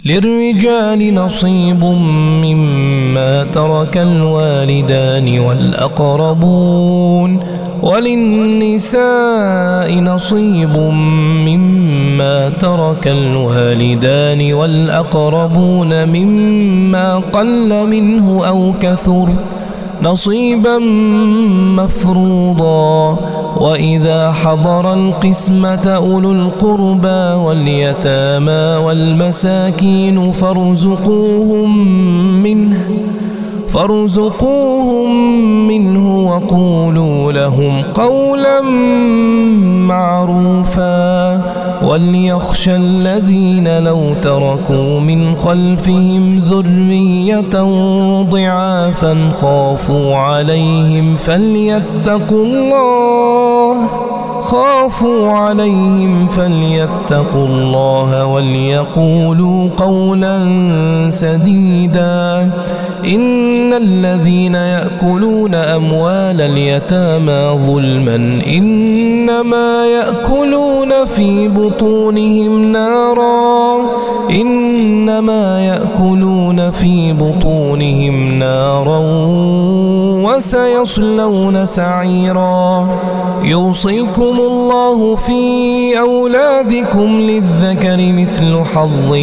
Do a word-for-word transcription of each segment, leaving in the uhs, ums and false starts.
للرجال نصيب مما ترك الوالدان والأقربون وللنساء نصيب مما ترك الوالدان والأقربون مما قل منه أو كثر نصيبا مفروضا. وإذا حضر القسمة أولو القربى واليتامى والمساكين فارزقوهم منه فارزقوهم منه وقولوا لهم قولا معروفا. وليخشى الذين لو تركوا من خلفهم ذرية ضعافا خافوا عليهم فليتقوا الله خافوا عليهم فليتقوا الله وليقولوا قولا سديدا. إن الذين يأكلون أموال اليتامى ظلما إنما يأكلون في بطونهم نارا إنما يأكلون في بطونهم نارا وسيصلون سعيرا. يوصيكم الله في أولادكم للذكر مثل حظ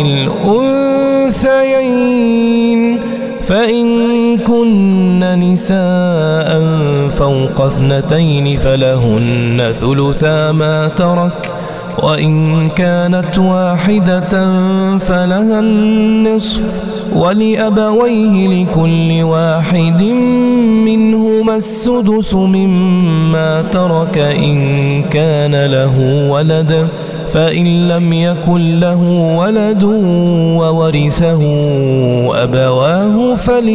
الأنثيين فإن كن نساء فوق اثنتين فلهن ثلثا ما ترك وإن كانت واحدة فلها النصف ولأبويه لكل واحد منهما السدس مما ترك إن كان له ولد فإن لم يكن له ولد وورثه أبواه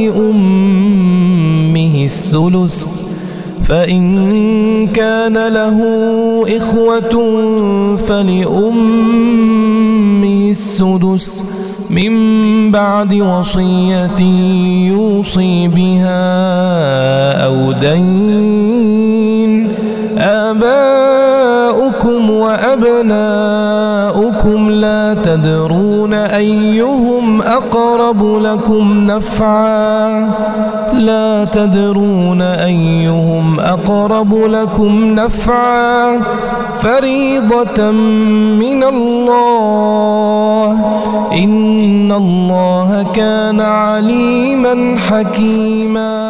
فلأمه الثلث فإن كان له إخوة فلأمه السدس من بعد وصية يوصي بها أو دين. آباؤكم وأبناؤكم لا تدرون أيهم أقرب لكم نفعا لا تدرون أيهم أقرب لكم نفعا فريضة من الله إن الله كان عليما حكيما.